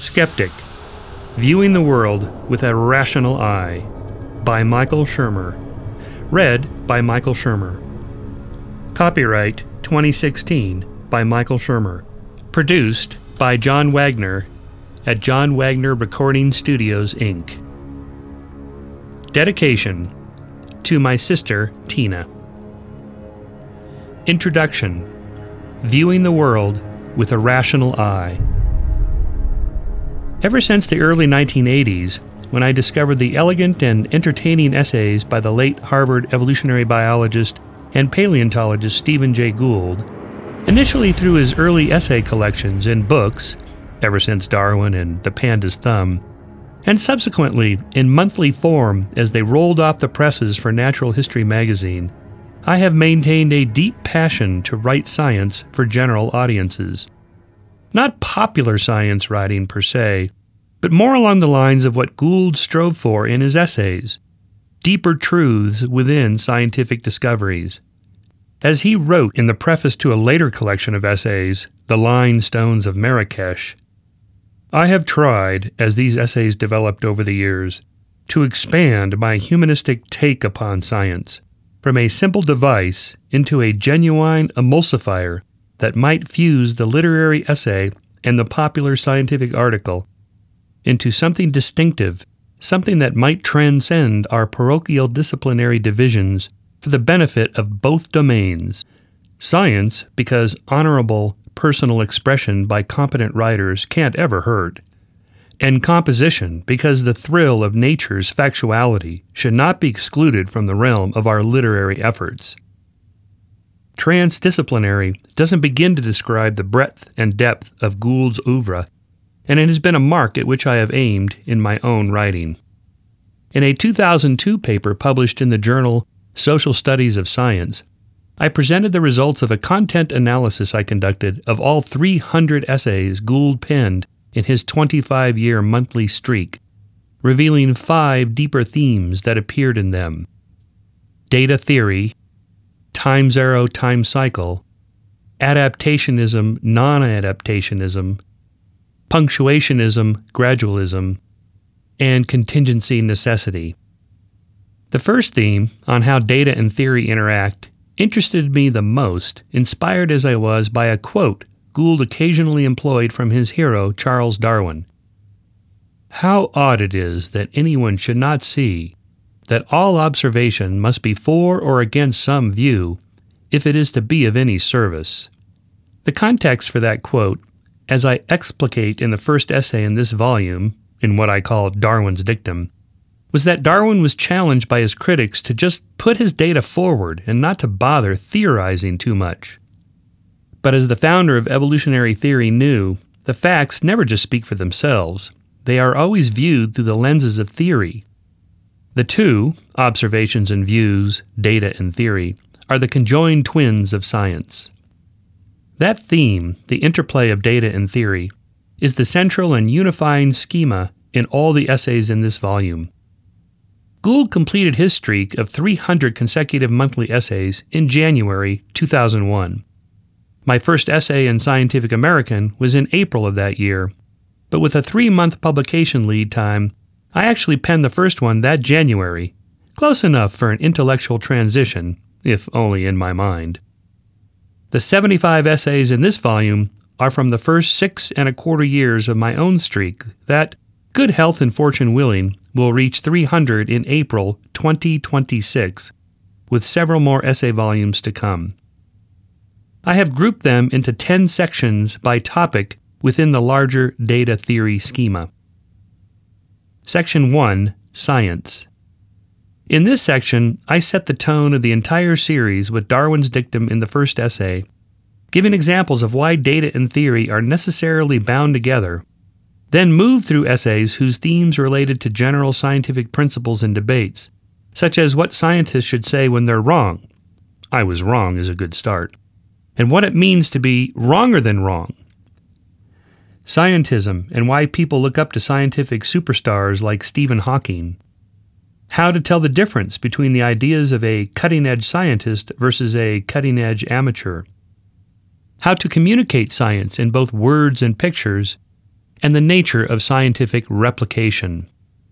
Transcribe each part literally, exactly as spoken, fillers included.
Skeptic, Viewing the World with a Rational Eye, by Michael Shermer. Read by Michael Shermer. Copyright twenty sixteen by Michael Shermer. Produced by John Wagner at John Wagner Recording Studios, Incorporated. Dedication to my sister, Tina. Introduction. Viewing the World with a Rational Eye. Ever since the early nineteen eighties, when I discovered the elegant and entertaining essays by the late Harvard evolutionary biologist and paleontologist Stephen Jay Gould, initially through his early essay collections in books, Ever Since Darwin and The Panda's Thumb, and subsequently in monthly form as they rolled off the presses for Natural History magazine, I have maintained a deep passion to write science for general audiences. Not popular science writing per se, but more along the lines of what Gould strove for in his essays, deeper truths within scientific discoveries. As he wrote in the preface to a later collection of essays, The Line Stones of Marrakesh, I have tried, as these essays developed over the years, to expand my humanistic take upon science from a simple device into a genuine emulsifier that might fuse the literary essay and the popular scientific article into something distinctive, something that might transcend our parochial disciplinary divisions for the benefit of both domains. Science, because honorable personal expression by competent writers can't ever hurt, and composition, because the thrill of nature's factuality should not be excluded from the realm of our literary efforts. Transdisciplinary doesn't begin to describe the breadth and depth of Gould's oeuvre, and it has been a mark at which I have aimed in my own writing. In a two thousand two paper published in the journal Social Studies of Science, I presented the results of a content analysis I conducted of all three hundred essays Gould penned in his twenty-five-year monthly streak, revealing five deeper themes that appeared in them: data theory, time zero time cycle, adaptationism, non-adaptationism, punctuationism, gradualism, and contingency necessity. The first theme, on how data and theory interact, interested me the most, inspired as I was by a quote Gould occasionally employed from his hero Charles Darwin. How odd it is that anyone should not see that all observation must be for or against some view if it is to be of any service. The context for that quote, as I explicate in the first essay in this volume, in what I call Darwin's Dictum, was that Darwin was challenged by his critics to just put his data forward and not to bother theorizing too much. But as the founder of evolutionary theory knew, the facts never just speak for themselves. They are always viewed through the lenses of theory. The two, observations and views, data and theory, are the conjoined twins of science. That theme, the interplay of data and theory, is the central and unifying schema in all the essays in this volume. Gould completed his streak of three hundred consecutive monthly essays in January two thousand one. My first essay in Scientific American was in April of that year, but with a three-month publication lead time, I actually penned the first one that January, close enough for an intellectual transition, if only in my mind. The seventy-five essays in this volume are from the first six and a quarter years of my own streak that, good health and fortune willing, will reach three hundred in April twenty twenty-six, with several more essay volumes to come. I have grouped them into ten sections by topic within the larger data theory schema. Section one, Science. In this section, I set the tone of the entire series with Darwin's dictum in the first essay, giving examples of why data and theory are necessarily bound together, then move through essays whose themes related to general scientific principles and debates, such as what scientists should say when they're wrong. I was wrong is a good start. And what it means to be wronger than wrong. Scientism and why people look up to scientific superstars like Stephen Hawking. How to tell the difference between the ideas of a cutting-edge scientist versus a cutting-edge amateur. How to communicate science in both words and pictures, and the nature of scientific replication.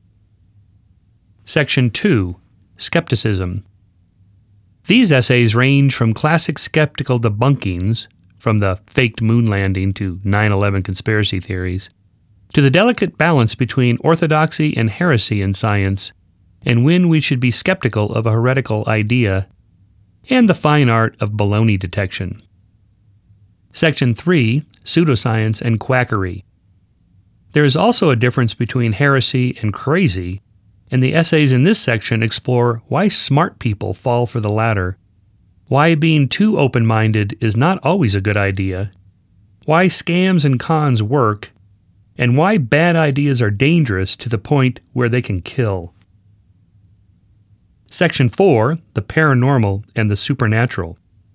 Section two, Skepticism. These essays range from classic skeptical debunkings, from the faked moon landing to nine eleven conspiracy theories, to the delicate balance between orthodoxy and heresy in science, and when we should be skeptical of a heretical idea, and the fine art of baloney detection. Section three, Pseudoscience and Quackery. There is also a difference between heresy and crazy, and the essays in this section explore why smart people fall for the latter, why being too open-minded is not always a good idea, why scams and cons work, and why bad ideas are dangerous to the point where they can kill. Section four, The Paranormal and the Supernatural.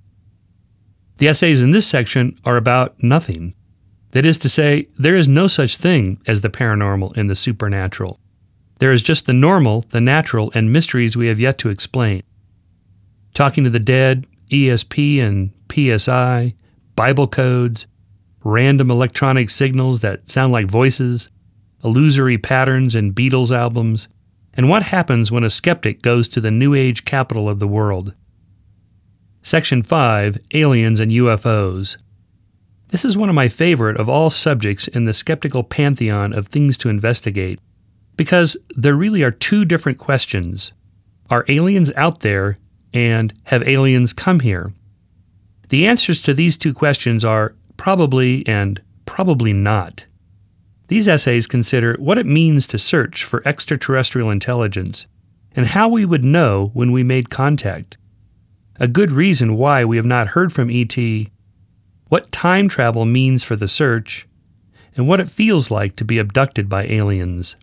The essays in this section are about nothing. That is to say, there is no such thing as the paranormal and the supernatural. There is just the normal, the natural, and mysteries we have yet to explain. Talking to the dead, E S P and P S I, Bible codes, random electronic signals that sound like voices, illusory patterns in Beatles albums, and what happens when a skeptic goes to the New Age capital of the world. Section five, Aliens and U F Os. This is one of my favorite of all subjects in the skeptical pantheon of things to investigate, because there really are two different questions. Are aliens out there, and have aliens come here? The answers to these two questions are probably and probably not. These essays consider what it means to search for extraterrestrial intelligence, and how we would know when we made contact. A good reason why we have not heard from E T, what time travel means for the search, and what it feels like to be abducted by aliens.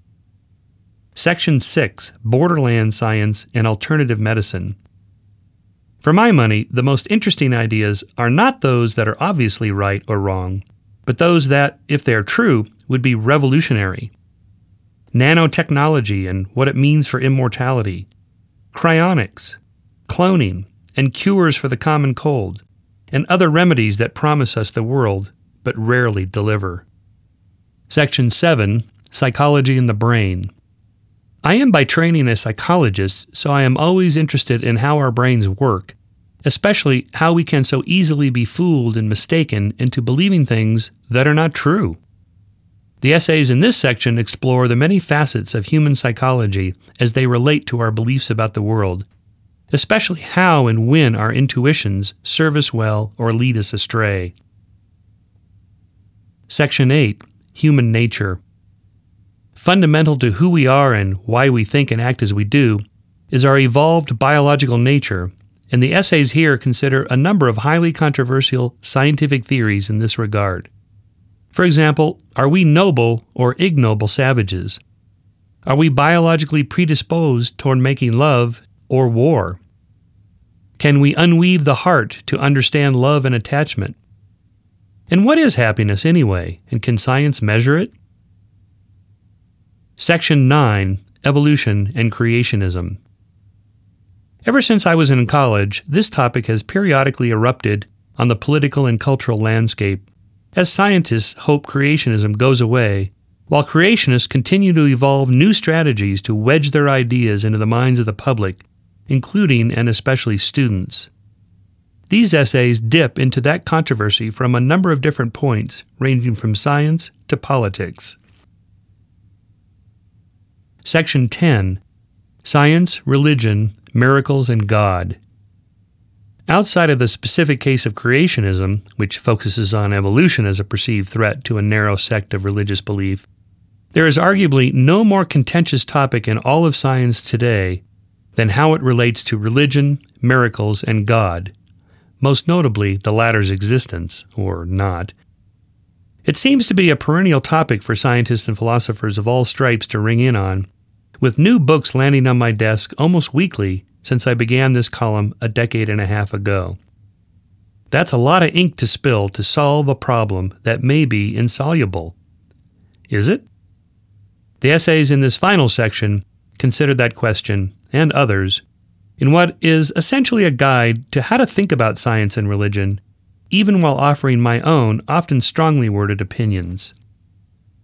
Section six, Borderland Science and Alternative Medicine. For my money, the most interesting ideas are not those that are obviously right or wrong, but those that, if they are true, would be revolutionary. Nanotechnology and what it means for immortality, cryonics, cloning, and cures for the common cold, and other remedies that promise us the world but rarely deliver. Section seven, Psychology and the Brain. I am by training a psychologist, so I am always interested in how our brains work, especially how we can so easily be fooled and mistaken into believing things that are not true. The essays in this section explore the many facets of human psychology as they relate to our beliefs about the world, especially how and when our intuitions serve us well or lead us astray. Section eight, Human Nature. Fundamental to who we are and why we think and act as we do is our evolved biological nature, and the essays here consider a number of highly controversial scientific theories in this regard. For example, are we noble or ignoble savages? Are we biologically predisposed toward making love or war? Can we unweave the heart to understand love and attachment? And what is happiness anyway, and can science measure it? Section nine, Evolution and Creationism. Ever since I was in college, this topic has periodically erupted on the political and cultural landscape, as scientists hope creationism goes away, while creationists continue to evolve new strategies to wedge their ideas into the minds of the public, including and especially students. These essays dip into that controversy from a number of different points, ranging from science to politics. Section ten, Science, Religion, Miracles, and God. Outside of the specific case of creationism, which focuses on evolution as a perceived threat to a narrow sect of religious belief, there is arguably no more contentious topic in all of science today than how it relates to religion, miracles, and God, most notably the latter's existence, or not. It seems to be a perennial topic for scientists and philosophers of all stripes to ring in on, with new books landing on my desk almost weekly since I began this column a decade and a half ago. That's a lot of ink to spill to solve a problem that may be insoluble. Is it? The essays in this final section consider that question, and others, in what is essentially a guide to how to think about science and religion, even while offering my own, often strongly worded opinions.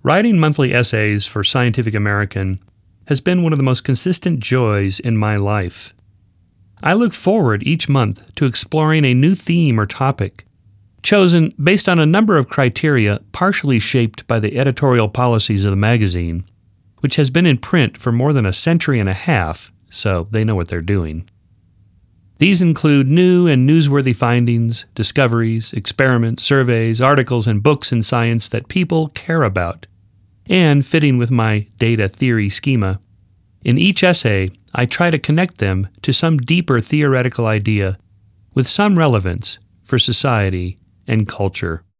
Writing monthly essays for Scientific American has been one of the most consistent joys in my life. I look forward each month to exploring a new theme or topic, chosen based on a number of criteria partially shaped by the editorial policies of the magazine, which has been in print for more than a century and a half, so they know what they're doing. These include new and newsworthy findings, discoveries, experiments, surveys, articles, and books in science that people care about. And fitting with my data theory schema, in each essay, I try to connect them to some deeper theoretical idea with some relevance for society and culture.